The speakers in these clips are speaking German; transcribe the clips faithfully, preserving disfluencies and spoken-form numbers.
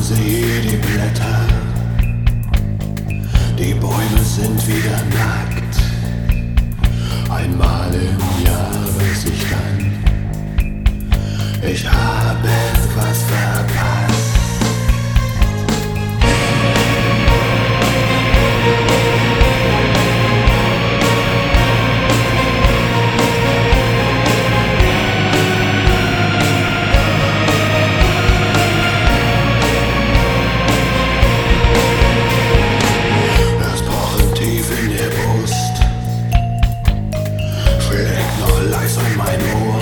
sehe die Blätter, die Bäume sind wieder nackt. Einmal im Jahr weiß ich dann, ich habe etwas verpasst. An mein Ohr.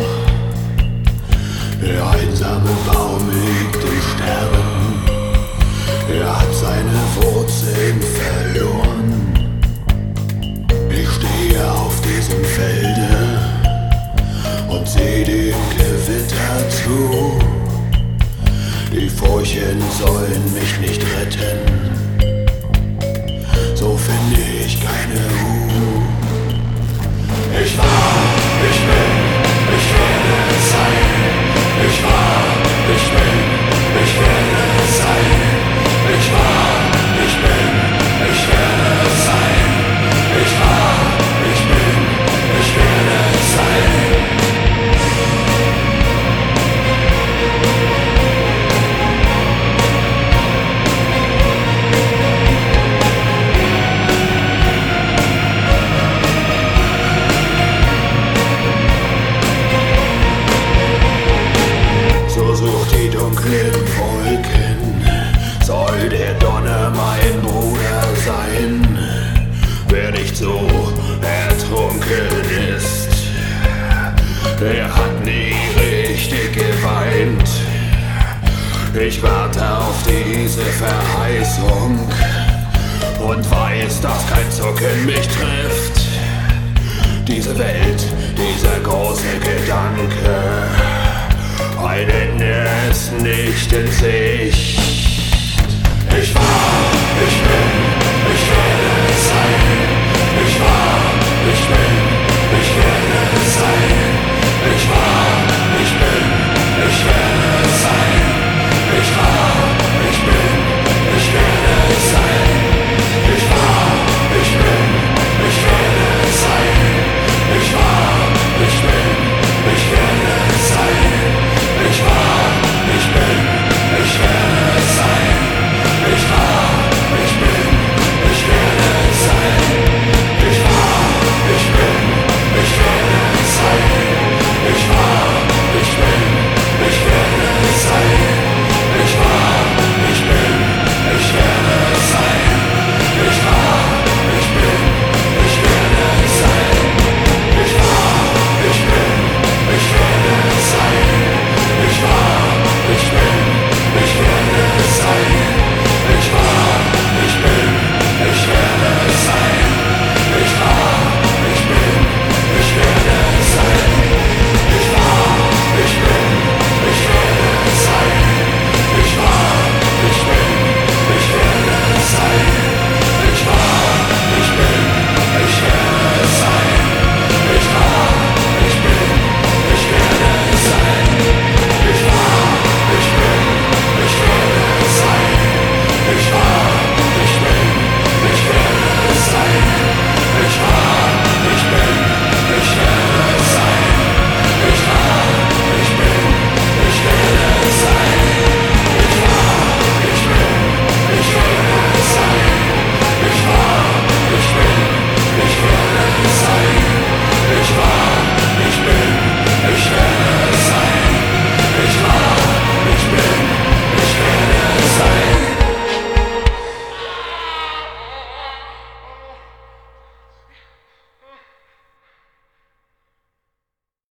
Der einsame Baum liegt im Sterben. Er hat seine Wurzeln verloren. Ich stehe auf diesem Felde und sehe dem Gewitter zu. Die Furchen sollen mich nicht retten, so finde ich keine Ruhe. Ich war, ich bin, ich werde sein. Ich war, ich bin, ich werde sein. Ich war, ich bin, ich werde sein. Ich war, ich bin, ich werde sein. Dunklen Wolken soll der Donner mein Bruder sein. Wer nicht so ertrunken ist, der hat nie richtig geweint. Ich warte auf diese Verheißung und weiß, dass kein Zucken mich trifft. Diese Welt, dieser große Gedanke, ein Ende ist nicht in sich.